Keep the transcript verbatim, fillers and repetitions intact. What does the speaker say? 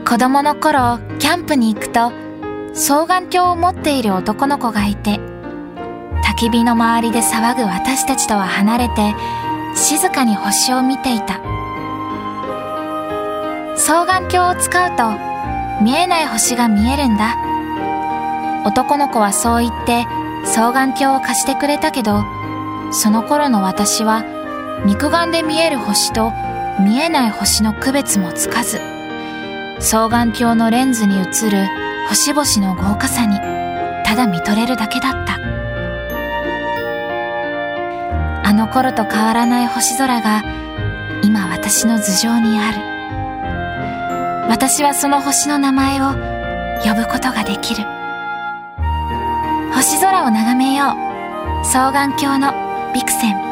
子供の頃キャンプに行くと双眼鏡を持っている男の子がいて、焚き火の周りで騒ぐ私たちとは離れて静かに星を見ていた。双眼鏡を使うと見えない星が見えるんだ。男の子はそう言って双眼鏡を貸してくれたけど、その頃の私は肉眼で見える星と見えない星の区別もつかず、双眼鏡のレンズに映る星々の豪華さにただ見とれるだけだった。あの頃と変わらない星空が今私の頭上にある。私はその星の名前を呼ぶことができる。星空を眺めよう。双眼鏡のビクセン。